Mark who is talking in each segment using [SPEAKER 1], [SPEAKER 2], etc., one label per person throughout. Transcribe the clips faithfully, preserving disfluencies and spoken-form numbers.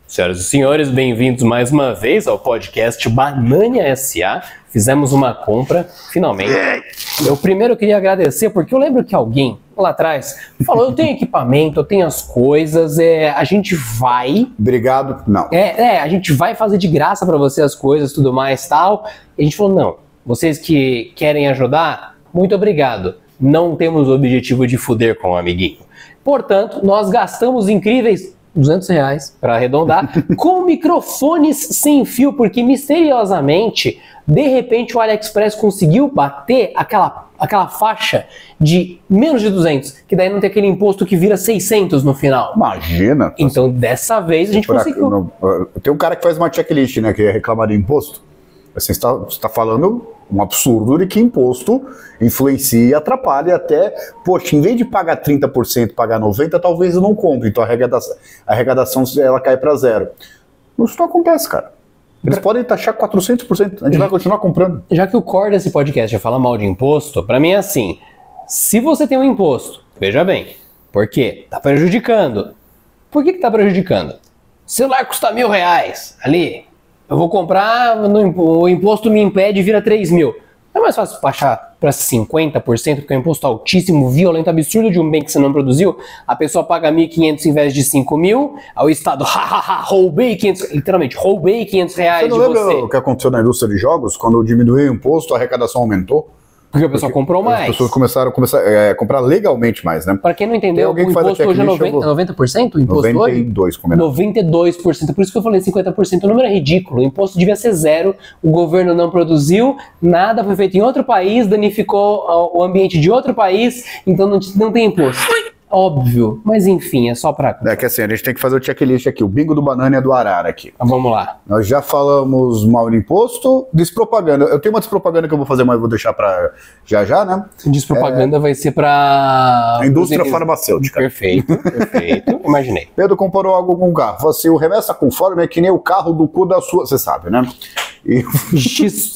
[SPEAKER 1] Senhoras e senhores, bem-vindos mais uma vez ao podcast Banânia S A. Fizemos uma compra, finalmente. Eu primeiro queria agradecer, porque eu lembro que alguém lá atrás falou, eu tenho equipamento, eu tenho as coisas, é, a gente vai...
[SPEAKER 2] Obrigado, não.
[SPEAKER 1] É, é, a gente vai fazer de graça pra você as coisas, tudo mais e tal. E a gente falou, não, vocês que querem ajudar, muito obrigado. Não temos o objetivo de fuder com o amiguinho. Portanto, nós gastamos incríveis duzentos reais, para arredondar, com microfones sem fio, porque misteriosamente, de repente o AliExpress conseguiu bater aquela, aquela faixa de menos de duzentos, que daí não tem aquele imposto que vira seiscentos no final.
[SPEAKER 2] Imagina.
[SPEAKER 1] Então, dessa vez, a gente
[SPEAKER 2] pra,
[SPEAKER 1] conseguiu.
[SPEAKER 2] Não, tem um cara que faz uma checklist, né, que é reclamar de imposto. Assim, você está tá falando um absurdo de que imposto influencia e atrapalha até, poxa, em vez de pagar trinta por cento, pagar noventa por cento, talvez eu não compre, então a arrecadação, a arrecadação ela cai para zero. Isso não acontece, cara. Eles podem taxar quatrocentos por cento, a gente vai continuar comprando.
[SPEAKER 1] Já que o core desse podcast já fala mal de imposto, para mim é assim, se você tem um imposto, veja bem, por quê? Tá prejudicando. Por que que tá prejudicando? O celular custa mil reais, ali... Eu vou comprar, no, o imposto me impede e vira três mil. Não é mais fácil baixar para cinquenta por cento, porque é um imposto altíssimo, violento, absurdo de um bem que você não produziu. A pessoa paga mil e quinhentos em vez de cinco mil, aí o Estado, hahaha, roubei quinhentos, literalmente, roubei quinhentos reais de você.
[SPEAKER 2] Você não lembra o que aconteceu na indústria de jogos? Quando diminuiu o imposto, a arrecadação aumentou?
[SPEAKER 1] Porque a pessoa porque comprou mais.
[SPEAKER 2] As pessoas começaram a começar, é, comprar legalmente mais, né?
[SPEAKER 1] Para quem não entendeu, o imposto hoje é noventa por cento? O imposto
[SPEAKER 2] noventa e dois por cento,
[SPEAKER 1] hoje? noventa e dois por cento. Por isso que eu falei cinquenta por cento. O número é ridículo. O imposto devia ser zero. O governo não produziu. Nada foi feito em outro país. Danificou o ambiente de outro país. Então não, não tem imposto. Óbvio, mas enfim, é só pra...
[SPEAKER 2] É que assim, a gente tem que fazer o checklist aqui, o bingo do Banânia é do Arara aqui.
[SPEAKER 1] Então, vamos lá.
[SPEAKER 2] Nós já falamos mal de imposto, despropaganda. Eu tenho uma despropaganda que eu vou fazer, mas eu vou deixar pra já já, né?
[SPEAKER 1] Despropaganda é... vai ser pra...
[SPEAKER 2] A indústria farmacêutica.
[SPEAKER 1] Perfeito, perfeito, imaginei.
[SPEAKER 2] Pedro comparou algo com um carro. Falou assim, o remessa conforme é que nem o carro do cu da sua... Você sabe, né? E...
[SPEAKER 1] X...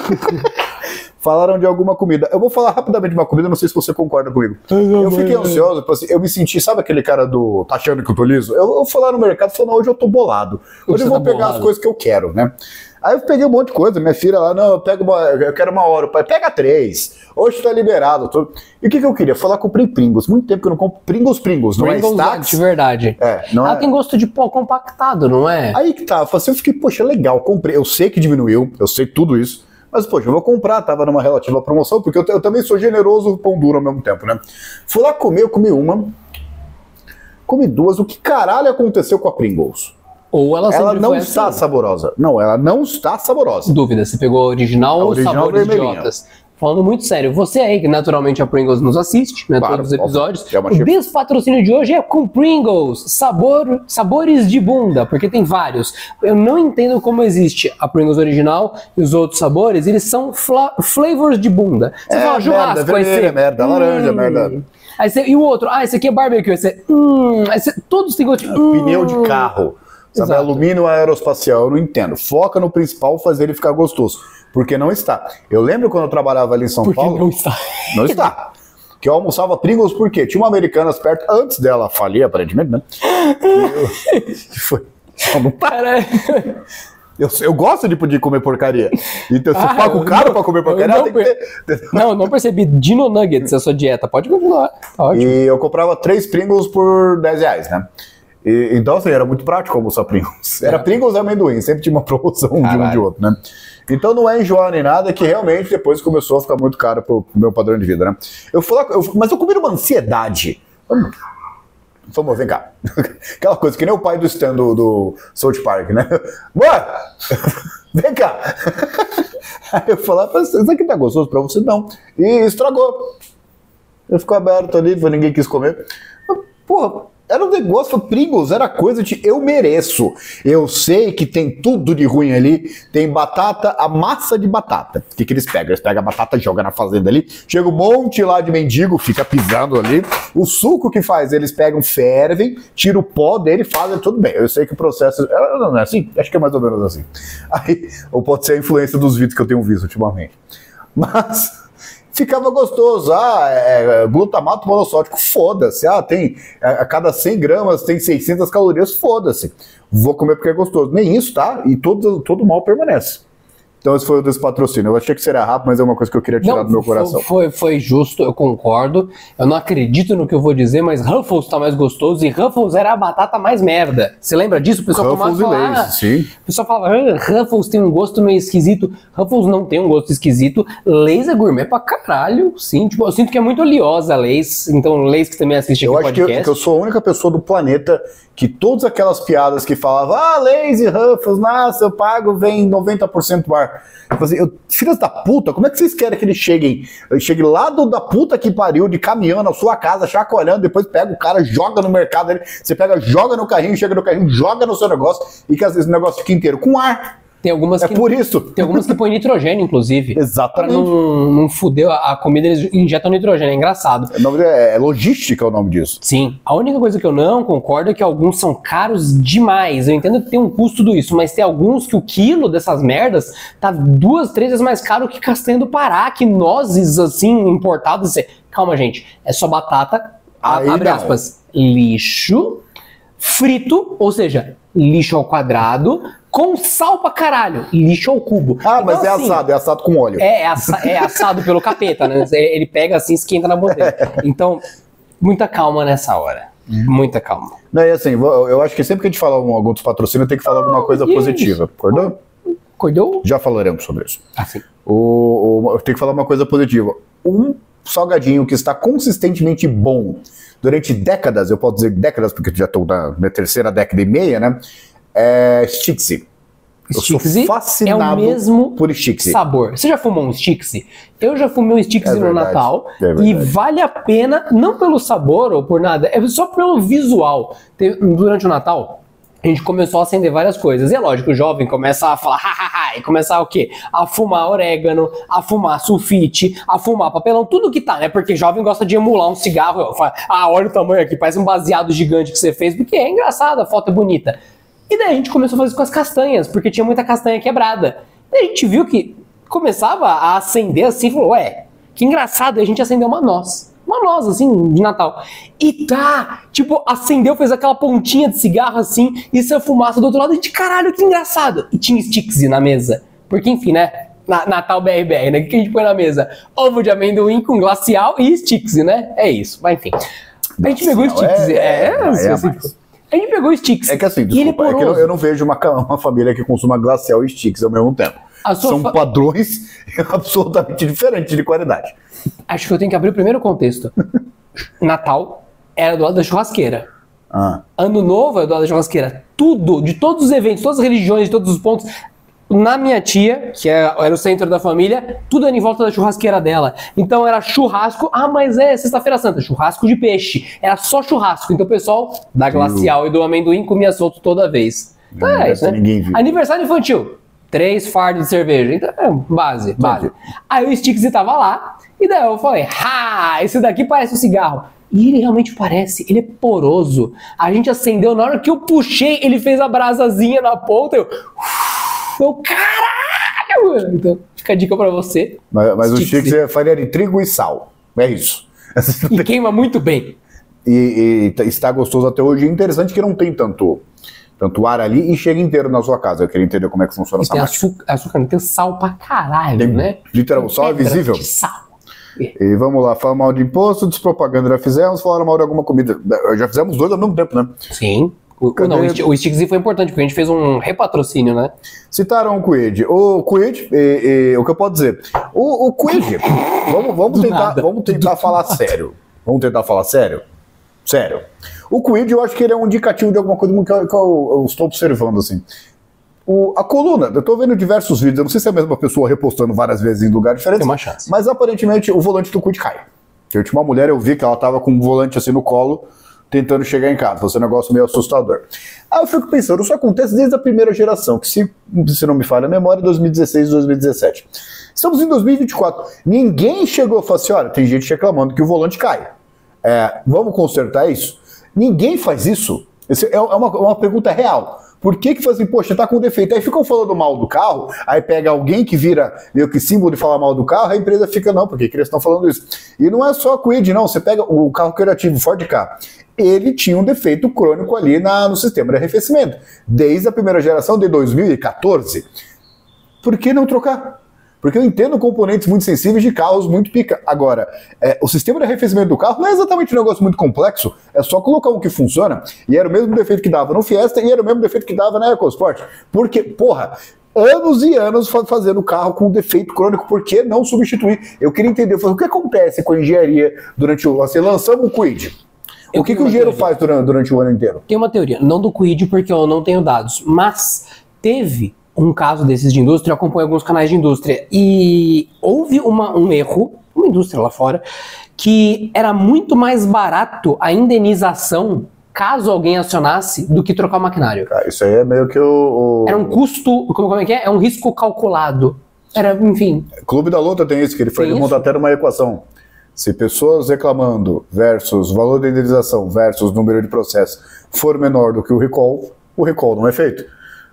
[SPEAKER 2] Falaram de alguma comida. Eu vou falar rapidamente de uma comida, não sei se você concorda comigo. Eu fiquei ansioso, eu me senti, sabe aquele cara do tá achando que eu tô liso? Eu, eu fui lá no mercado e falei, não, hoje eu tô bolado. Hoje eu vou pegar as coisas que eu quero, né? Aí eu peguei um monte de coisa, minha filha lá, não, eu pego uma, eu quero uma hora, o pai, pega três, hoje tá liberado. Tô... E o que que eu queria? Falar, comprei Pringles, muito tempo que eu não compro Pringles, Pringles, não
[SPEAKER 1] Pringles
[SPEAKER 2] é Stax?
[SPEAKER 1] De verdade.
[SPEAKER 2] É, não
[SPEAKER 1] Ela
[SPEAKER 2] é...
[SPEAKER 1] tem gosto de pó compactado, não é?
[SPEAKER 2] Aí que tá, eu, falei assim, eu fiquei, poxa, legal, comprei, eu sei que diminuiu, eu sei tudo isso, mas, poxa, eu vou comprar, tava numa relativa promoção, porque eu, eu também sou generoso pão duro ao mesmo tempo, né? Fui lá comer, eu comi uma, comi duas, o que caralho aconteceu com a Pringles?
[SPEAKER 1] Ou ela
[SPEAKER 2] Ela não
[SPEAKER 1] assim.
[SPEAKER 2] está saborosa. Não, ela não está saborosa.
[SPEAKER 1] Dúvida, você pegou a original ou sabores idiotas? Falando muito sério, você aí que naturalmente a Pringles nos assiste, né, claro, todos os episódios, é o despatrocínio de hoje é com Pringles, sabor, sabores de bunda, porque tem vários. Eu não entendo como existe a Pringles original e os outros sabores, eles são flavors de bunda. Você
[SPEAKER 2] é,
[SPEAKER 1] fala, churrasco,
[SPEAKER 2] merda,
[SPEAKER 1] vai ser...
[SPEAKER 2] merda, laranja, hum. merda.
[SPEAKER 1] Aí você, e o outro, ah, esse aqui é barbecue, esse é... Hum, esse, todos têm gosto de... Hum.
[SPEAKER 2] Pneu de carro. Sabe, Exato. Alumínio aeroespacial, eu não entendo. Foca no principal, fazer ele ficar gostoso. Porque não está. Eu lembro quando eu trabalhava ali em São
[SPEAKER 1] porque
[SPEAKER 2] Paulo...
[SPEAKER 1] não está.
[SPEAKER 2] Não está. Que eu almoçava Pringles porque tinha uma Americanas perto, antes dela falir, aparentemente, né? E eu... Foi... Não para. Eu, eu gosto de poder comer porcaria. Então, se ah, eu pago caro não, pra comer porcaria,
[SPEAKER 1] não,
[SPEAKER 2] tem que ter...
[SPEAKER 1] Não, não percebi. Dino Nuggets é a sua dieta. Pode continuar. Tá ótimo.
[SPEAKER 2] E eu comprava três Pringles por dez reais, né? E, então, assim, era muito prático almoçar Pringles. Era Pringles e amendoim, sempre tinha uma promoção de um de outro, né? Então não é enjoar nem nada, que realmente depois começou a ficar muito caro pro meu padrão de vida, né? Eu fui lá, eu, mas eu comi uma ansiedade. Vamos, vamos, vem cá. Aquela coisa, que nem o pai do stand do, do South Park, né? Bora! Vem cá! Aí eu falava, isso aqui tá gostoso pra você? Não. E estragou. Eu ficou aberto ali, ninguém quis comer. Porra, era um negócio, Pringles, era coisa de eu mereço. Eu sei que tem tudo de ruim ali. Tem batata, a massa de batata. O que, que eles pegam? Eles pegam a batata, jogam na fazenda ali. Chega um monte lá de mendigo, fica pisando ali. O suco que faz, eles pegam, fervem, tiram o pó dele, fazem tudo bem. Eu sei que o processo... Não é assim? Acho que é mais ou menos assim. Aí, ou pode ser a influência dos vídeos que eu tenho visto ultimamente. Mas... ficava gostoso. Ah, é, glutamato monossódico, foda-se. Ah, tem, a cada cem gramas tem seiscentas calorias, foda-se. Vou comer porque é gostoso. Nem isso, tá? E todo, todo mal permanece. Então esse foi o desse patrocínio. Eu achei que seria rápido, mas é uma coisa que eu queria tirar
[SPEAKER 1] não,
[SPEAKER 2] do meu coração.
[SPEAKER 1] Foi, foi justo, eu concordo. Eu não acredito no que eu vou dizer, mas Ruffles tá mais gostoso e Ruffles era a batata mais merda. Você lembra disso? O pessoal
[SPEAKER 2] Ruffles e
[SPEAKER 1] falar,
[SPEAKER 2] Lay's, sim.
[SPEAKER 1] O pessoal falava, ah, Ruffles tem um gosto meio esquisito. Ruffles não tem um gosto esquisito. Lay's é gourmet pra caralho, sim. Tipo, eu sinto que é muito oleosa a Lay's. Então, Lay's que também assiste aqui
[SPEAKER 2] eu
[SPEAKER 1] o podcast.
[SPEAKER 2] Eu acho que eu, que eu sou a única pessoa do planeta que todas aquelas piadas que falavam, ah, Lay's e Ruffles, nossa, eu pago, vem noventa por cento ar. Tipo assim, eu, filhas da puta, como é que vocês querem que eles cheguem? Cheguem lá do, da puta que pariu, de caminhão na sua casa, chacoalhando, depois pega o cara, joga no mercado, ele, você pega, joga no carrinho, chega no carrinho, joga no seu negócio e que às vezes o negócio fica inteiro com ar.
[SPEAKER 1] Tem algumas
[SPEAKER 2] é
[SPEAKER 1] que,
[SPEAKER 2] por isso.
[SPEAKER 1] Tem algumas que põem nitrogênio, inclusive.
[SPEAKER 2] Exatamente.
[SPEAKER 1] Pra não, não fuder a comida, eles injetam nitrogênio, é engraçado.
[SPEAKER 2] É, é logística o nome disso.
[SPEAKER 1] Sim. A única coisa que eu não concordo é que alguns são caros demais. Eu entendo que tem um custo tudo isso, mas tem alguns que o quilo dessas merdas tá duas, três vezes mais caro que castanha do Pará, que nozes, assim, importados. Calma, gente. É só batata,
[SPEAKER 2] Aí
[SPEAKER 1] abre
[SPEAKER 2] não.
[SPEAKER 1] aspas, lixo, frito, ou seja, lixo ao quadrado, com sal pra caralho, lixo ao cubo.
[SPEAKER 2] Ah,
[SPEAKER 1] então,
[SPEAKER 2] mas é
[SPEAKER 1] assim,
[SPEAKER 2] assado, é assado com óleo.
[SPEAKER 1] É, é, assa, é assado pelo capeta, né? Ele pega assim, esquenta na bandeja. Então, muita calma nessa hora. Muita calma.
[SPEAKER 2] Não, e assim, eu acho que sempre que a gente fala algum, algum dos patrocínios, tem que falar alguma coisa
[SPEAKER 1] isso.
[SPEAKER 2] positiva. Acordou?
[SPEAKER 1] Acordou?
[SPEAKER 2] Já falaremos sobre isso.
[SPEAKER 1] Assim.
[SPEAKER 2] O, o, eu tenho que falar uma coisa positiva. Um salgadinho que está consistentemente bom durante décadas, eu posso dizer décadas, porque já estou na minha terceira década e meia, né? É Stixi. Eu sou fascinado
[SPEAKER 1] é o mesmo
[SPEAKER 2] por Stixi.
[SPEAKER 1] sabor. Você já fumou um Stixi? Eu já fumei um Stixi
[SPEAKER 2] É
[SPEAKER 1] no
[SPEAKER 2] verdade,
[SPEAKER 1] Natal
[SPEAKER 2] é
[SPEAKER 1] e vale a pena, não pelo sabor ou por nada, é só pelo visual. Durante o Natal, a gente começou a acender várias coisas. E é lógico, o jovem começa a falar, hahaha, e começar o quê? A fumar orégano, a fumar sulfite, a fumar papelão, tudo que tá, né? Porque jovem gosta de emular um cigarro. Fala, ah, olha o tamanho aqui, parece um baseado gigante que você fez, porque é engraçado, a foto é bonita. E daí a gente começou a fazer isso com as castanhas, porque tinha muita castanha quebrada. E a gente viu que começava a acender assim, falou, ué, que engraçado, e a gente acendeu uma noz. Uma noz, assim, de Natal. E tá, tipo, acendeu, fez aquela pontinha de cigarro assim, e saiu fumaça do outro lado, e de caralho, que engraçado. E tinha Stixi na mesa. Porque, enfim, né, na, Natal B R B R, né, o que a gente põe na mesa? Ovo de amendoim com glacial e Stixi, né? É isso, mas enfim. A gente pegou Stixi, é, é, é, é assim, a gente pegou o Stixi.
[SPEAKER 2] É que assim, desculpa, é que eu, eu não vejo uma, uma família que consuma glacial e Stixi ao mesmo tempo. São fa... padrões absolutamente diferentes de qualidade.
[SPEAKER 1] Acho que eu tenho que abrir o primeiro contexto. Natal era do lado da churrasqueira.
[SPEAKER 2] Ah.
[SPEAKER 1] Ano Novo era do lado da churrasqueira. Tudo, de todos os eventos, todas as religiões, de todos os pontos. Na minha tia, que era o centro da família, tudo era em volta da churrasqueira dela. Então era churrasco. Ah, mas é sexta-feira santa, churrasco de peixe. Era só churrasco. Então o pessoal da glacial e do amendoim comia solto toda vez. Então
[SPEAKER 2] não,
[SPEAKER 1] é isso, né?
[SPEAKER 2] Ninguém viu.
[SPEAKER 1] Aniversário infantil. Três fardos de cerveja. Então é base, base. Aí o Stixi tava lá. E daí eu falei, ah, esse daqui parece um cigarro. E ele realmente parece, ele é poroso. A gente acendeu, na hora que eu puxei, ele fez a brasazinha na ponta. Eu... Eu, caralho, mano. Então, fica a dica pra você.
[SPEAKER 2] Mas, mas o Stixi é farinha de trigo e sal. É isso.
[SPEAKER 1] E queima muito bem.
[SPEAKER 2] E, e está gostoso até hoje. É interessante que não tem tanto, tanto ar ali e chega inteiro na sua casa. Eu queria entender como é que funciona
[SPEAKER 1] e
[SPEAKER 2] essa
[SPEAKER 1] tem
[SPEAKER 2] máquina.
[SPEAKER 1] açúcar, açúcar, não tem sal pra caralho,
[SPEAKER 2] tem,
[SPEAKER 1] né?
[SPEAKER 2] Literal, sal é visível.
[SPEAKER 1] De sal.
[SPEAKER 2] E vamos lá, falar mal de imposto, despropaganda já fizemos, falaram mal de alguma comida. Já fizemos dois ao mesmo tempo, né?
[SPEAKER 1] Sim. O, não, o Stixi foi importante, porque a gente fez um repatrocínio, né?
[SPEAKER 2] Citaram o Quid. O Quid, e, e, o que eu posso dizer? O, o Quid, vamos, vamos tentar, vamos tentar falar sério. Vamos tentar falar sério? Sério. O Quid, eu acho que ele é um indicativo de alguma coisa que eu, que eu, eu estou observando, assim. O, a coluna, eu estou vendo diversos vídeos, eu não sei se é a mesma pessoa repostando várias vezes em lugares diferentes.
[SPEAKER 1] Tem uma chance.
[SPEAKER 2] Mas aparentemente o volante do Quid cai. Eu tinha uma mulher, eu vi que ela estava com um volante assim no colo, tentando chegar em casa. Foi um negócio meio assustador. Aí eu fico pensando, isso acontece desde a primeira geração, que se, se não me falha a memória, dois mil e dezesseis, dois mil e dezessete. Estamos em dois mil e vinte e quatro. Ninguém chegou e falou assim, olha, tem gente reclamando que o volante cai. É, vamos consertar isso? Ninguém faz isso. Isso é uma, uma pergunta real. Por que que fala assim, poxa, tá com defeito? Aí ficam falando mal do carro, aí pega alguém que vira meio que símbolo de falar mal do carro, a empresa fica, não, porque que eles estão falando isso? E não é só a Kwid, não, você pega o carro criativo, Ford Ka, ele tinha um defeito crônico ali na, no sistema de arrefecimento, desde a primeira geração de dois mil e quatorze. Por que não trocar? Porque eu entendo componentes muito sensíveis de carros muito pica. Agora, é, o sistema de arrefecimento do carro não é exatamente um negócio muito complexo, é só colocar um que funciona, e era o mesmo defeito que dava no Fiesta, e era o mesmo defeito que dava na EcoSport. Porque, porra, anos e anos fazendo carro com defeito crônico, por que não substituir? Eu queria entender, eu falei, o que acontece com a engenharia durante o... Assim, lançamos o Kwid. O que, que o engenheiro faz durante, durante o ano inteiro?
[SPEAKER 1] Tem uma teoria, não do Kwid, porque eu não tenho dados, mas teve um caso desses de indústria, eu acompanho alguns canais de indústria, e houve uma, um erro, uma indústria lá fora, que era muito mais barato a indenização caso alguém acionasse do que trocar o maquinário.
[SPEAKER 2] Ah, isso aí é meio que o... o...
[SPEAKER 1] Era um custo, como, como é que é? É um risco calculado. Era, enfim...
[SPEAKER 2] Clube da Luta tem isso, que ele foi montar até numa equação. Se pessoas reclamando versus valor da indenização versus número de processo for menor do que o recall, o recall não é feito.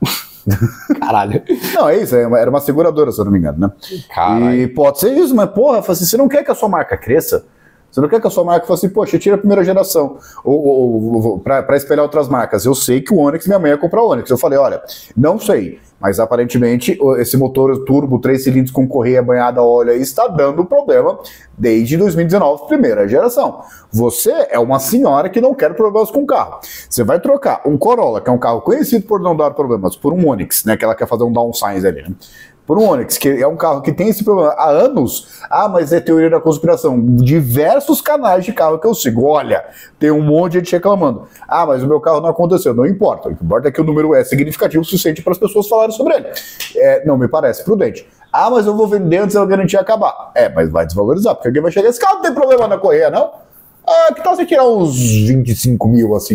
[SPEAKER 1] Caralho.
[SPEAKER 2] Não, é isso, era uma seguradora, se eu não me engano, né? Caralho. E pode ser isso, mas porra, assim, você não quer que a sua marca cresça? Você não quer que a sua marca faça assim, poxa, tira a primeira geração, ou, ou, ou para espelhar outras marcas. Eu sei que o Onix, minha mãe ia comprar o Onix. Eu falei, olha, não sei, mas aparentemente esse motor turbo, três cilindros com correia banhada a óleo aí, está dando problema desde dois mil e dezenove, primeira geração. Você é uma senhora que não quer problemas com o carro. Você vai trocar um Corolla, que é um carro conhecido por não dar problemas, por um Onix, né, que ela quer fazer um downsize ali, né? Por um Onix, que é um carro que tem esse problema há anos. Ah, mas é teoria da conspiração. Diversos canais de carro que eu sigo. Olha, tem um monte de gente reclamando. Ah, mas o meu carro não aconteceu. Não importa. O que importa é que o número é significativo o suficiente para as pessoas falarem sobre ele. É, não me parece prudente. Ah, mas eu vou vender antes da garantia acabar. É, mas vai desvalorizar, porque alguém vai chegar. Esse carro não tem problema na correia, não? Ah, que tal você tirar uns vinte e cinco mil assim?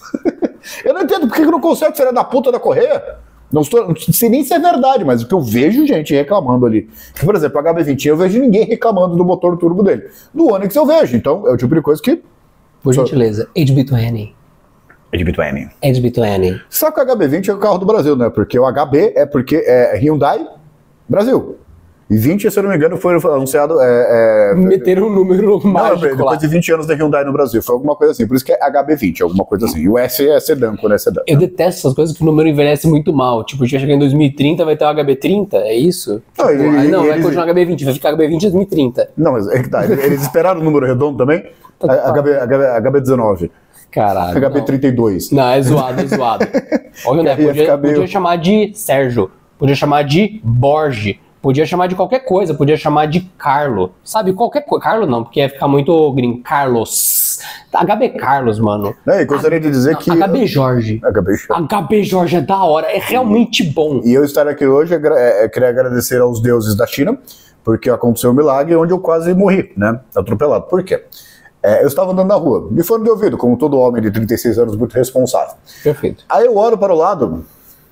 [SPEAKER 2] Eu não entendo por que não consegue ser da puta da correia. Não, estou, não sei nem se é verdade, mas o que eu vejo gente reclamando ali. Por exemplo, a H B vinte, eu vejo ninguém reclamando do motor turbo dele. Do Onix eu vejo, então é o tipo de coisa que...
[SPEAKER 1] Por gentileza, H B vinte.
[SPEAKER 2] H B vinte.
[SPEAKER 1] H B vinte.
[SPEAKER 2] Só que o H B vinte é o carro do Brasil, né? Porque o H B é porque é Hyundai Brasil. E vinte, se eu não me engano, foi anunciado... É, é...
[SPEAKER 1] Meteram um número mágico
[SPEAKER 2] não, depois de vinte anos da Hyundai no Brasil. Foi alguma coisa assim. Por isso que é H B vinte, alguma coisa assim. E o S é sedã, quando é sedã.
[SPEAKER 1] Eu detesto essas coisas que o número envelhece muito mal. Tipo, já chegar em dois mil e trinta, vai ter o H B trinta, é isso?
[SPEAKER 2] Não,
[SPEAKER 1] tipo,
[SPEAKER 2] ele,
[SPEAKER 1] aí não,
[SPEAKER 2] eles...
[SPEAKER 1] vai continuar H B vinte, vai ficar H B vinte em dois mil e trinta.
[SPEAKER 2] Não, mas é que tá. Eles esperaram o número redondo também? H B, H B, H B dezenove.
[SPEAKER 1] Caralho.
[SPEAKER 2] H B trinta e dois.
[SPEAKER 1] Não, é zoado, é zoado. Olha, né? Podia, meio... podia chamar de Sérgio, podia chamar de Borge. Podia chamar de qualquer coisa, podia chamar de Carlo. Sabe, qualquer coisa. Carlo não, porque ia ficar muito gringo. Carlos. H B Carlos, mano.
[SPEAKER 2] É, e gostaria de dizer
[SPEAKER 1] não,
[SPEAKER 2] que...
[SPEAKER 1] H B Jorge.
[SPEAKER 2] H B Jorge.
[SPEAKER 1] H B Jorge é da hora, é realmente bom.
[SPEAKER 2] E eu estar aqui hoje, é, é, queria agradecer aos deuses da China, porque aconteceu um milagre onde eu quase morri, né? Atropelado. Por quê? É, eu estava andando na rua, me fone de ouvido, como todo homem de trinta e seis anos muito responsável.
[SPEAKER 1] Perfeito.
[SPEAKER 2] Aí eu olho para o lado...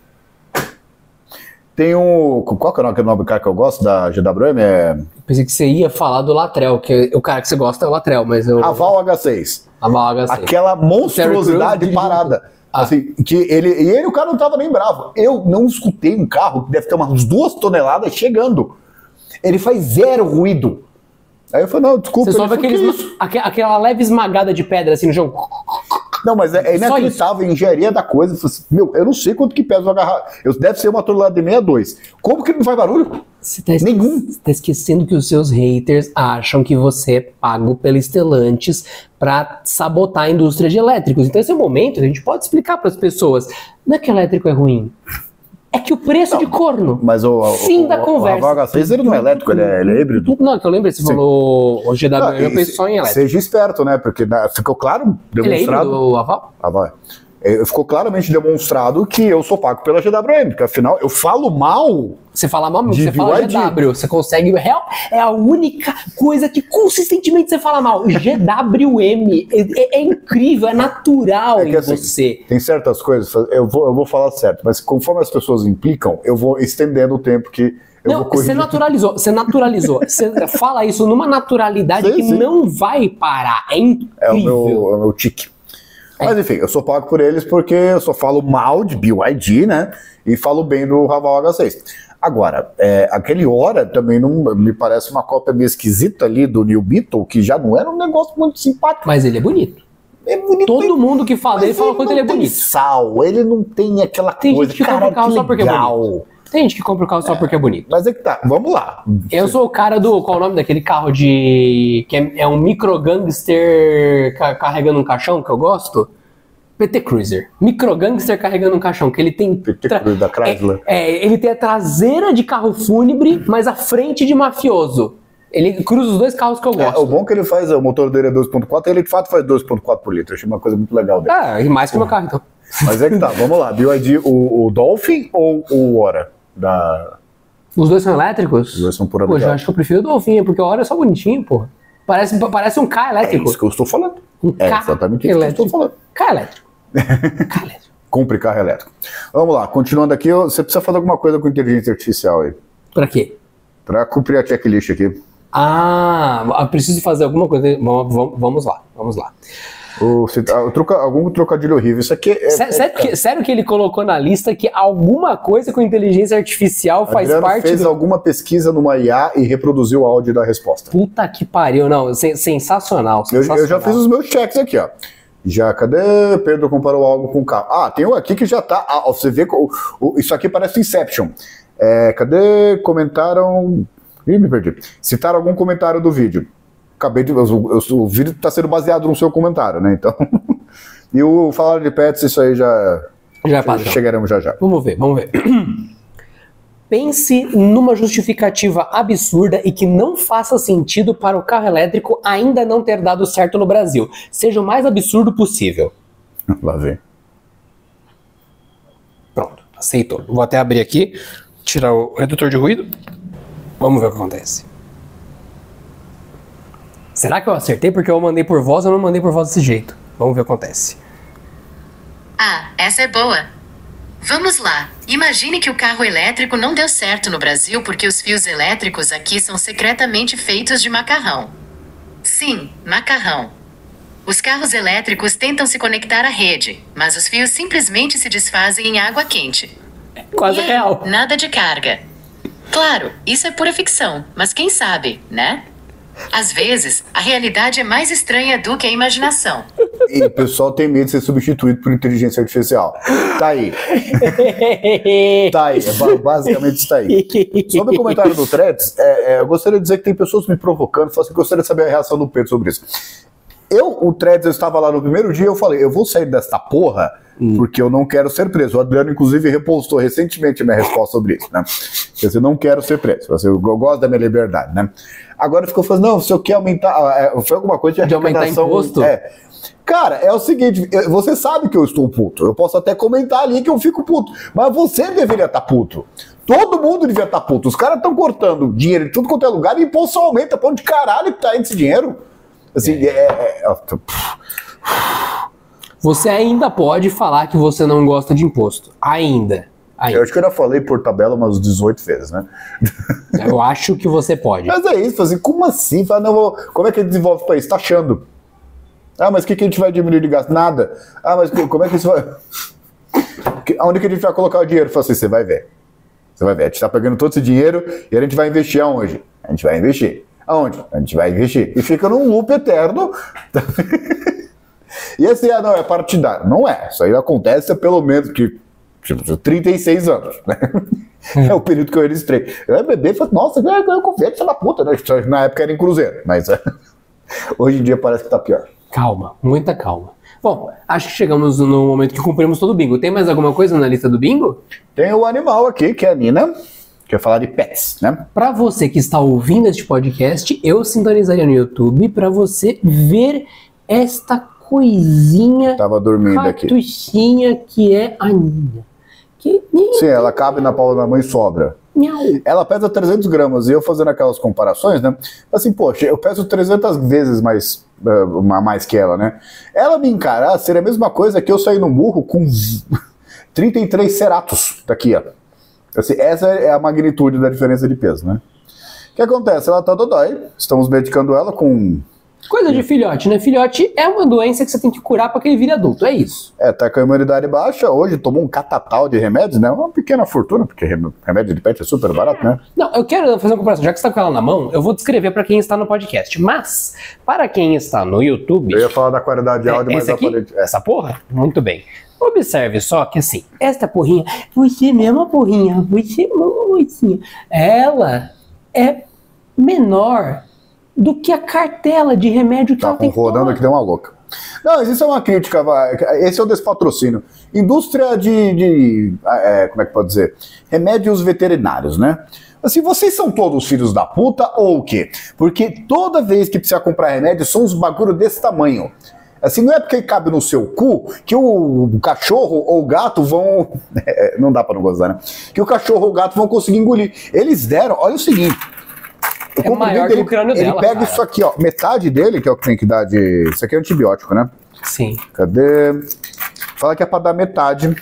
[SPEAKER 2] Tem um... Qual que é o nome do cara que eu gosto da G W M? É...
[SPEAKER 1] Pensei que você ia falar do Latrell, que o cara que você gosta é o Latrell, mas eu...
[SPEAKER 2] Aval H seis.
[SPEAKER 1] Aval H seis.
[SPEAKER 2] Aquela monstruosidade parada. Ah. Assim, que ele, e ele, o cara não tava nem bravo. Eu não escutei um carro que deve ter umas duas toneladas chegando. Ele faz zero ruído. Aí eu falei, não, desculpa.
[SPEAKER 1] Você só vê aqueles, aquela leve esmagada de pedra assim no chão.
[SPEAKER 2] Não, mas é, é inacreditável a engenharia da coisa. Meu, eu não sei quanto que pesa o agarrar. Eu deve ser uma tonelada de sessenta e dois. Como que ele não faz barulho?
[SPEAKER 1] Você tá
[SPEAKER 2] Nenhum.
[SPEAKER 1] Você tá esquecendo que os seus haters acham que você é pago pela Stellantis pra sabotar a indústria de elétricos. Então esse é o momento, a gente pode explicar pras pessoas. Não é que elétrico é ruim. É que o preço não, de corno.
[SPEAKER 2] Mas o,
[SPEAKER 1] fim
[SPEAKER 2] o,
[SPEAKER 1] da
[SPEAKER 2] o,
[SPEAKER 1] conversa.
[SPEAKER 2] O H seis ele não é elétrico, ele é, ele é híbrido.
[SPEAKER 1] Não, que eu lembro, você Sim. falou o G W M, eu pensei só em elétrico.
[SPEAKER 2] Seja esperto, né? Porque né, ficou claro, demonstrado.
[SPEAKER 1] Ele é híbrido, o Aval?
[SPEAKER 2] Aval é. É, ficou claramente demonstrado que eu sou pago pela G W M, porque afinal eu falo mal.
[SPEAKER 1] Você fala mal, você fala G W, você consegue. É a única coisa que consistentemente você fala mal. G W M é, é incrível, é natural é que, em assim, você.
[SPEAKER 2] Tem certas coisas, eu vou, eu vou falar certo, mas conforme as pessoas implicam, eu vou estendendo o tempo que. Eu
[SPEAKER 1] não, você naturalizou, você naturalizou. Você fala isso numa naturalidade sim, que sim. não vai parar. É incrível.
[SPEAKER 2] É o meu, é o meu tique. Mas enfim, eu sou pago por eles porque eu só falo mal de B Y D, né? E falo bem do Raval H seis. Agora, é, aquele Ora também não me parece uma cópia meio esquisita ali do New Beetle, que já não era um negócio muito simpático.
[SPEAKER 1] Mas ele é bonito.
[SPEAKER 2] É bonito.
[SPEAKER 1] Todo mundo que fala dele fala quanto ele é bonito.
[SPEAKER 2] Ele não tem sal, ele não tem aquela
[SPEAKER 1] tem
[SPEAKER 2] coisa.
[SPEAKER 1] Gente que
[SPEAKER 2] cara,
[SPEAKER 1] compra o carro
[SPEAKER 2] que
[SPEAKER 1] só porque é
[SPEAKER 2] legal.
[SPEAKER 1] bonito. Tem gente que compra o carro só é, porque é bonito.
[SPEAKER 2] Mas é que tá, vamos lá.
[SPEAKER 1] Eu sou o cara do, qual é o nome daquele carro de... que é, é um micro gangster ca, carregando um caixão, que eu gosto? P T Cruiser. Micro gangster carregando um caixão, que ele tem...
[SPEAKER 2] P T Cruiser da Chrysler.
[SPEAKER 1] É, é, ele tem a traseira de carro fúnebre, mas a frente de mafioso. Ele cruza os dois carros que eu gosto.
[SPEAKER 2] É, o bom é que ele faz, o motor dele é dois ponto quatro, ele de fato faz dois ponto quatro por litro. Eu achei uma coisa muito legal dele.
[SPEAKER 1] Ah, mais que o meu carro, então.
[SPEAKER 2] Mas é que tá, vamos lá. B Y D, o, o Dolphin ou o Ora? Da...
[SPEAKER 1] Os dois são elétricos?
[SPEAKER 2] Os dois são por
[SPEAKER 1] Pô, eu acho que eu prefiro o Dolphin, porque o Ora é só bonitinho, pô. Parece, parece um carro elétrico.
[SPEAKER 2] É isso que eu estou falando.
[SPEAKER 1] Um
[SPEAKER 2] é
[SPEAKER 1] carro
[SPEAKER 2] exatamente
[SPEAKER 1] elétrico.
[SPEAKER 2] isso que eu estou falando.
[SPEAKER 1] Carro elétrico. Carro elétrico.
[SPEAKER 2] Compre carro elétrico. Vamos lá, continuando aqui, você precisa fazer alguma coisa com inteligência artificial aí.
[SPEAKER 1] Pra quê?
[SPEAKER 2] Pra cumprir a checklist aqui.
[SPEAKER 1] Ah, eu preciso fazer alguma coisa. Vamos, vamos lá, vamos lá.
[SPEAKER 2] O, o troca, algum trocadilho horrível. Isso aqui é.
[SPEAKER 1] Sério, sério, que, sério que ele colocou na lista que alguma coisa com inteligência artificial faz
[SPEAKER 2] Adriano
[SPEAKER 1] parte.
[SPEAKER 2] fez
[SPEAKER 1] do...
[SPEAKER 2] alguma pesquisa numa I A e reproduziu o áudio da resposta.
[SPEAKER 1] Puta que pariu, não. Sensacional. sensacional.
[SPEAKER 2] Eu, eu já fiz os meus checks aqui, ó. Já, cadê? Pedro comparou algo com o carro. Ah, tem um aqui que já tá. Ah, você vê que o, o, isso aqui parece Inception. É, cadê? Comentaram. Ih, me perdi. Citaram algum comentário do vídeo. Acabei de. O, o, o vídeo está sendo baseado no seu comentário, né? Então. E o falar de pets, isso aí já.
[SPEAKER 1] Já é padrão.
[SPEAKER 2] Chegaremos já já.
[SPEAKER 1] Vamos ver, vamos ver. Pense numa justificativa absurda e que não faça sentido para o carro elétrico ainda não ter dado certo no Brasil. Seja o mais absurdo possível.
[SPEAKER 2] Lá vem.
[SPEAKER 1] Pronto, aceitou. Vou até abrir aqui, tirar o redutor de ruído. Vamos ver o que acontece. Será que eu acertei porque eu mandei por voz ou não mandei por voz desse jeito? Vamos ver o que acontece.
[SPEAKER 3] Ah, essa é boa. Vamos lá. Imagine que o carro elétrico não deu certo no Brasil porque os fios elétricos aqui são secretamente feitos de macarrão. Sim, macarrão. Os carros elétricos tentam se conectar à rede, mas os fios simplesmente se desfazem em água quente.
[SPEAKER 1] Quase
[SPEAKER 3] e aí,
[SPEAKER 1] real.
[SPEAKER 3] Nada de carga. Claro, isso é pura ficção, mas quem sabe, né? Às vezes, a realidade é mais estranha do que a imaginação.
[SPEAKER 2] E o pessoal tem medo de ser substituído por inteligência artificial. Tá aí. Tá aí. Basicamente está aí. Sobre o comentário do Threads, é, é, eu gostaria de dizer que tem pessoas me provocando. Eu gostaria de saber a reação do Pedro sobre isso. Eu, o Threads, eu estava lá no primeiro dia, eu falei, eu vou sair desta porra hum. porque eu não quero ser preso. O Adriano, inclusive, repostou recentemente a minha resposta sobre isso, né? Quer dizer, eu não quero ser preso. Eu gosto da minha liberdade, né? Agora ficou falando, não, se eu quer aumentar... Foi alguma coisa de,
[SPEAKER 1] de aumentar imposto?
[SPEAKER 2] É. Cara, é o seguinte, você sabe que eu estou puto. Eu posso até comentar ali que eu fico puto. Mas você deveria estar puto. Todo mundo devia estar puto. Os caras estão cortando dinheiro de tudo quanto é lugar e o imposto aumenta. Pra onde caralho que tá aí esse dinheiro? Assim, é... é, é...
[SPEAKER 1] Você ainda pode falar que você não gosta de imposto. Ainda. Ainda.
[SPEAKER 2] Eu acho que eu já falei por tabela umas dezoito vezes, né?
[SPEAKER 1] Eu acho que você pode.
[SPEAKER 2] Mas é isso, assim, como assim? Fala, não, vou... Como é que ele desenvolve o país? Tá achando. Ah, mas o que, que a gente vai diminuir de gasto? Nada. Ah, mas como é que isso vai... Aonde que a gente vai colocar o dinheiro? Fala assim, você vai ver. Você vai ver. A gente tá pegando todo esse dinheiro e a gente vai investir aonde? A gente vai investir. Aonde? A gente vai investir. E fica num loop eterno. E assim, ah, não, é partidário. Não é. Isso aí acontece há pelo menos que tipo, trinta e seis anos. Né? É o período que eu registrei. Eu ia beber e falei, nossa, eu confio na puta. Né? Na época era em Cruzeiro, mas hoje em dia parece que tá pior.
[SPEAKER 1] Calma, muita calma. Bom, acho que chegamos no momento que cumprimos todo o bingo. Tem mais alguma coisa na lista do bingo?
[SPEAKER 2] Tem o animal aqui, que é a Nina. Quer falar de pets, né?
[SPEAKER 1] Para você que está ouvindo este podcast, eu sintonizaria no YouTube para você ver esta coisinha.
[SPEAKER 2] Tava dormindo aqui.
[SPEAKER 1] Cartuchinha que é a Nina. Que...
[SPEAKER 2] Sim, ela cabe na palma da mãe e sobra.
[SPEAKER 1] Miau.
[SPEAKER 2] Ela pesa trezentos gramas e eu fazendo aquelas comparações, né? Assim, poxa, eu peso trezentas vezes mais, uh, mais que ela, né? Ela me encarar seria a mesma coisa que eu sair no burro com trinta e três ceratos daqui, ó. Assim, essa é a magnitude da diferença de peso, né? O que acontece? Ela tá dodói, estamos medicando ela com
[SPEAKER 1] Coisa de filhote, né? Filhote é uma doença que você tem que curar para que ele vire adulto, é isso.
[SPEAKER 2] É, tá com a imunidade baixa, hoje tomou um catatal de remédios, né? Uma pequena fortuna, porque remédio de pet é super barato, né?
[SPEAKER 1] Não, eu quero fazer uma comparação. Já que você tá com ela na mão, eu vou descrever para quem está no podcast. Mas, para quem está no YouTube...
[SPEAKER 2] Eu ia falar da qualidade de áudio,
[SPEAKER 1] é,
[SPEAKER 2] mas...
[SPEAKER 1] Aqui,
[SPEAKER 2] aparente...
[SPEAKER 1] essa porra? Muito bem. Observe só que assim, esta porrinha, você mesma porrinha, você mocinha, ela é menor do que a cartela de remédio que
[SPEAKER 2] tá
[SPEAKER 1] ela tem que
[SPEAKER 2] rodando
[SPEAKER 1] tomar.
[SPEAKER 2] aqui, deu uma louca. Não, mas isso é uma crítica, esse é o despatrocínio. Indústria de, de é, como é que pode dizer? Remédios veterinários, né? Assim, vocês são todos filhos da puta ou o quê? Porque toda vez que precisa comprar remédio, são uns bagulho desse tamanho. Assim, não é porque cabe no seu cu que o cachorro ou o gato vão... É, não dá pra não gozar, né? Que o cachorro ou o gato vão conseguir engolir. Eles deram, olha o seguinte... O
[SPEAKER 1] é maior
[SPEAKER 2] dele,
[SPEAKER 1] que o crânio
[SPEAKER 2] ele
[SPEAKER 1] dela,
[SPEAKER 2] pega
[SPEAKER 1] cara.
[SPEAKER 2] isso aqui, ó, metade dele, que é o que tem que dar de... Isso aqui é antibiótico, né?
[SPEAKER 1] Sim.
[SPEAKER 2] Cadê? Fala que é pra dar metade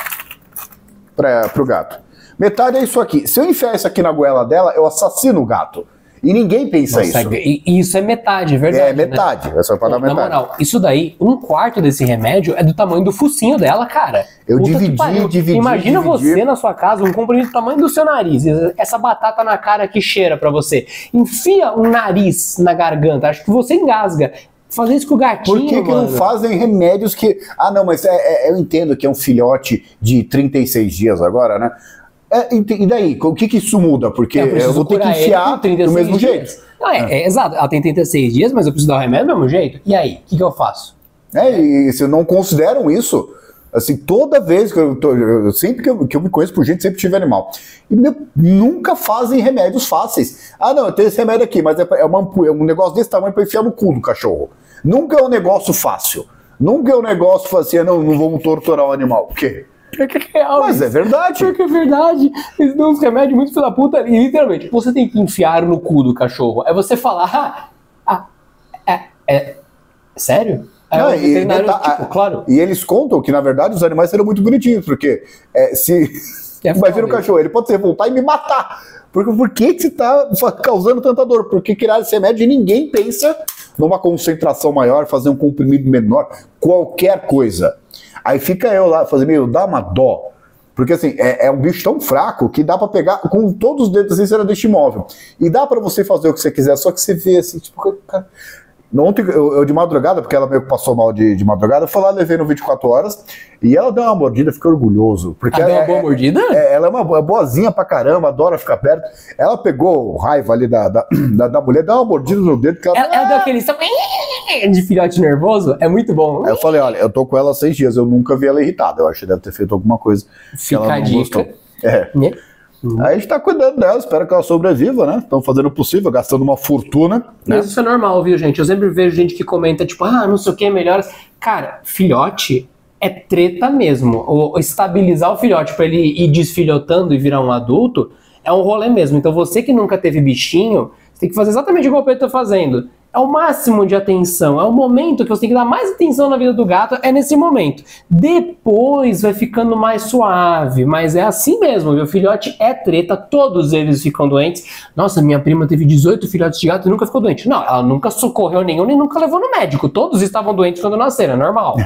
[SPEAKER 2] pra, pro gato. Metade é isso aqui. Se eu enfiar isso aqui na goela dela, eu assassino o gato. E ninguém pensa
[SPEAKER 1] Nossa,
[SPEAKER 2] isso.
[SPEAKER 1] E isso é metade, é verdade.
[SPEAKER 2] É metade,
[SPEAKER 1] né?
[SPEAKER 2] é só pra dar
[SPEAKER 1] Na
[SPEAKER 2] metade.
[SPEAKER 1] moral, isso daí, um quarto desse remédio é do tamanho do focinho dela, cara.
[SPEAKER 2] Eu
[SPEAKER 1] Puta que
[SPEAKER 2] dividi,
[SPEAKER 1] pariu.
[SPEAKER 2] dividi,
[SPEAKER 1] Imagina
[SPEAKER 2] dividi.
[SPEAKER 1] você na sua casa, um comprimido do tamanho do seu nariz, essa batata na cara que cheira pra você. Enfia um nariz na garganta, acho que você engasga. Fazer isso com o gatinho,
[SPEAKER 2] Por que, que
[SPEAKER 1] mano?
[SPEAKER 2] não fazem remédios que... Ah, não, mas é, é, eu entendo que é um filhote de trinta e seis dias agora, né? É, e daí? O que que isso muda? Porque
[SPEAKER 1] Eu
[SPEAKER 2] eu,
[SPEAKER 1] preciso
[SPEAKER 2] vou ter que
[SPEAKER 1] curar ele
[SPEAKER 2] enfiar
[SPEAKER 1] com trinta e
[SPEAKER 2] do
[SPEAKER 1] seis
[SPEAKER 2] mesmo
[SPEAKER 1] dias.
[SPEAKER 2] jeito.
[SPEAKER 1] Não, é, é, exato, ela tem trinta e seis dias, mas eu preciso dar o remédio do mesmo jeito. E aí, o que, que eu faço?
[SPEAKER 2] É, e se não consideram isso, assim, toda vez que eu, tô, eu sempre que eu, que eu me conheço por gente, sempre tive animal. E meu, nunca fazem remédios fáceis. Ah, não, eu tenho esse remédio aqui, mas é, é, uma, é um negócio desse tamanho para enfiar no cu do cachorro. Nunca é um negócio fácil. Nunca é um negócio assim, não, não vamos torturar o animal. Por quê?
[SPEAKER 1] Porque é real,
[SPEAKER 2] Mas é verdade.
[SPEAKER 1] Porque é verdade. Eles dão uns remédios muito filho da puta. E literalmente, você tem que enfiar no cu do cachorro. É você falar, ah, ah é, é, sério? É
[SPEAKER 2] Não,
[SPEAKER 1] o
[SPEAKER 2] e,
[SPEAKER 1] veterinário,
[SPEAKER 2] tá,
[SPEAKER 1] tipo, claro.
[SPEAKER 2] E eles contam que, na verdade, os animais serão muito bonitinhos, porque é, se...
[SPEAKER 1] É
[SPEAKER 2] imagina o
[SPEAKER 1] foda.
[SPEAKER 2] cachorro, ele pode se revoltar e me matar. Porque, por que que você está causando tanta dor? Porque criar esse remédio e ninguém pensa numa concentração maior, fazer um comprimido menor, qualquer coisa. Aí fica eu lá, fazer meio, dá uma dó. Porque assim, é, é um bicho tão fraco que dá pra pegar com todos os dedos assim, você era deixa imóvel. E dá pra você fazer o que você quiser, só que você vê assim, tipo, cara... Ontem, eu, eu de madrugada, porque ela meio que passou mal de, de madrugada, eu fui lá, levei no vinte e quatro horas, e ela deu uma mordida, fiquei orgulhoso. Porque
[SPEAKER 1] Ah,
[SPEAKER 2] ela,
[SPEAKER 1] deu uma boa
[SPEAKER 2] é,
[SPEAKER 1] mordida?
[SPEAKER 2] É, ela é uma boa- boazinha pra caramba, adora ficar perto. Ela pegou raiva ali da, da, da, da mulher, deu uma mordida no dedo, que ela...
[SPEAKER 1] Ela, ela deu aquele som de filhote nervoso. É muito bom.
[SPEAKER 2] Aí eu falei, olha, eu tô com ela há seis dias, eu nunca vi ela irritada, eu acho que deve ter feito alguma coisa que
[SPEAKER 1] Fica
[SPEAKER 2] ela
[SPEAKER 1] a
[SPEAKER 2] não
[SPEAKER 1] dica.
[SPEAKER 2] gostou. É.
[SPEAKER 1] Né?
[SPEAKER 2] Aí a gente tá cuidando dela, espero que ela sobreviva, né? Estão fazendo o possível, gastando uma fortuna, né?
[SPEAKER 1] Mas isso é normal, viu, gente? Eu sempre vejo gente que comenta, tipo, ah, não sei o que, melhoras. Cara, filhote é treta mesmo. O, estabilizar o filhote pra ele ir desfilhotando e virar um adulto é um rolê mesmo. Então você que nunca teve bichinho, você tem que fazer exatamente igual o Pedro tá fazendo. É o máximo de atenção, é o momento que você tem que dar mais atenção na vida do gato, é nesse momento. Depois vai ficando mais suave, mas é assim mesmo, meu filhote é treta, todos eles ficam doentes. Nossa, minha prima teve dezoito filhotes de gato e nunca ficou doente. Não, ela nunca socorreu nenhum, nem nunca levou no médico. Todos estavam doentes quando nasceram, é normal.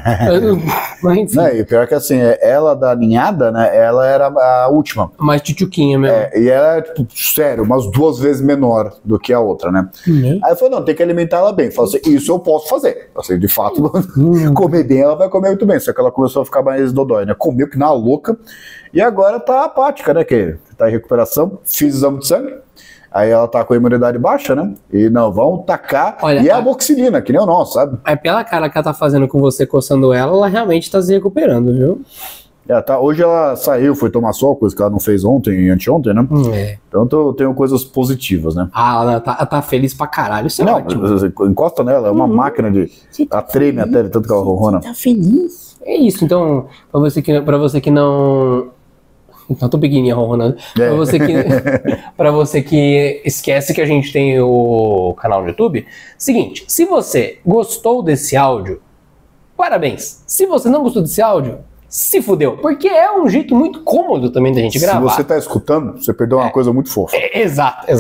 [SPEAKER 1] Mas enfim,
[SPEAKER 2] Não, e pior que assim, ela da ninhada, né? Ela era a última.
[SPEAKER 1] mais tchutchuquinha mesmo.
[SPEAKER 2] É, e ela é, tipo, sério, umas duas vezes menor do que a outra, né?
[SPEAKER 1] Uhum.
[SPEAKER 2] Aí eu falei, não, tem que alimentar ela bem. Eu falei assim, isso eu posso fazer. Assim, de fato,
[SPEAKER 1] Uhum.
[SPEAKER 2] comer bem, ela vai comer muito bem. Só que ela começou a ficar mais dodói, né? Comeu que na louca. E agora tá apática, né? Que tá em recuperação. Fiz exame de sangue. Aí ela tá com a imunidade baixa, né? E não, vão tacar.
[SPEAKER 1] Olha,
[SPEAKER 2] e é
[SPEAKER 1] a-
[SPEAKER 2] amoxicilina, que nem o nosso, sabe?
[SPEAKER 1] Aí pela cara que ela tá fazendo com você coçando ela, ela realmente tá se recuperando, viu?
[SPEAKER 2] É, tá, hoje ela saiu, foi tomar sol, coisa que ela não fez ontem e anteontem, né?
[SPEAKER 1] É.
[SPEAKER 2] Então eu tenho coisas positivas, né?
[SPEAKER 1] Ah, ela tá, ela tá feliz pra caralho, isso é
[SPEAKER 2] Não,
[SPEAKER 1] ótimo.
[SPEAKER 2] você encosta nela, é uma máquina de. Ela treme até de tanto que ela ronrona.
[SPEAKER 1] Tá feliz? É isso, então, pra você que, pra você que não... Então, tô pequenininha ronronando.
[SPEAKER 2] É.
[SPEAKER 1] Pra você que, pra você que esquece que a gente tem o canal no YouTube, seguinte, se você gostou desse áudio, parabéns. Se você não gostou desse áudio, se fudeu. Porque é um jeito muito cômodo também da gente
[SPEAKER 2] Se
[SPEAKER 1] gravar.
[SPEAKER 2] você tá escutando, você perdeu uma coisa muito fofa.
[SPEAKER 1] É, exato, exato.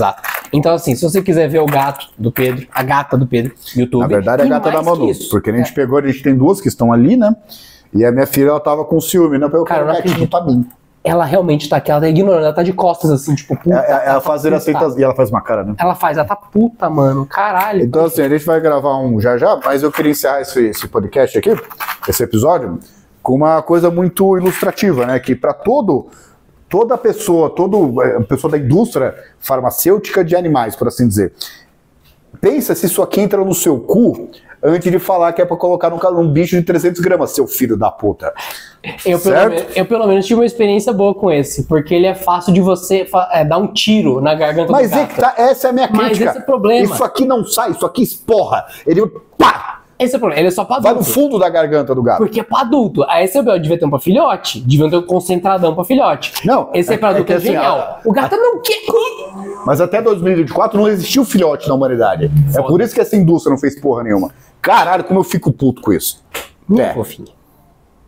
[SPEAKER 1] Então, assim, se você quiser ver o gato do Pedro, a gata do Pedro, YouTube...
[SPEAKER 2] Na verdade, é a
[SPEAKER 1] tem
[SPEAKER 2] gata da
[SPEAKER 1] mais que
[SPEAKER 2] Manu.
[SPEAKER 1] isso.
[SPEAKER 2] Porque a gente
[SPEAKER 1] É.
[SPEAKER 2] pegou, a gente tem duas que estão ali, né? E a minha filha, ela tava com ciúme, né? Eu
[SPEAKER 1] Cara, eu
[SPEAKER 2] quero
[SPEAKER 1] não
[SPEAKER 2] um gatinho pra mim.
[SPEAKER 1] Ela realmente tá aqui, ela tá ignorando, ela tá de costas, assim, tipo, puta.
[SPEAKER 2] Ela, ela
[SPEAKER 1] tá
[SPEAKER 2] faz
[SPEAKER 1] puta.
[SPEAKER 2] aceita e ela faz uma cara, né?
[SPEAKER 1] Ela faz, ela tá puta, mano, caralho.
[SPEAKER 2] Então, assim, a gente vai gravar um já já, mas eu queria encerrar esse, esse podcast aqui, esse episódio, com uma coisa muito ilustrativa, né? Que para todo, toda pessoa, toda pessoa da indústria farmacêutica de animais, por assim dizer, pensa se isso aqui entra no seu cu antes de falar que é pra colocar num, num bicho de trezentos gramas, seu filho da puta.
[SPEAKER 1] Eu pelo,
[SPEAKER 2] Certo?
[SPEAKER 1] menos, eu, pelo menos, tive uma experiência boa com esse, porque ele é fácil de você fa- é, dar um tiro na garganta
[SPEAKER 2] Mas
[SPEAKER 1] do
[SPEAKER 2] é
[SPEAKER 1] gato.
[SPEAKER 2] que tá, essa é a minha
[SPEAKER 1] Mas
[SPEAKER 2] crítica.
[SPEAKER 1] esse é o problema.
[SPEAKER 2] Isso aqui não sai, isso aqui esporra. Ele pá,
[SPEAKER 1] Esse é o problema, ele é só pra
[SPEAKER 2] vai no
[SPEAKER 1] adulto.
[SPEAKER 2] fundo da garganta do gato.
[SPEAKER 1] Porque é pra adulto. Aí esse é o Bel, devia ter um pra filhote, devia ter um concentradão pra filhote.
[SPEAKER 2] Não,
[SPEAKER 1] esse
[SPEAKER 2] é-
[SPEAKER 1] aí pra
[SPEAKER 2] é
[SPEAKER 1] adulto
[SPEAKER 2] que
[SPEAKER 1] é,
[SPEAKER 2] assim,
[SPEAKER 1] genial.
[SPEAKER 2] a-
[SPEAKER 1] O gato não quer.
[SPEAKER 2] Mas até dois mil e vinte e quatro não existiu filhote na humanidade. É
[SPEAKER 1] Foda.
[SPEAKER 2] por isso que essa indústria não fez porra nenhuma. Caralho, como eu fico puto com isso.
[SPEAKER 1] Minha
[SPEAKER 2] É.
[SPEAKER 1] fofinha.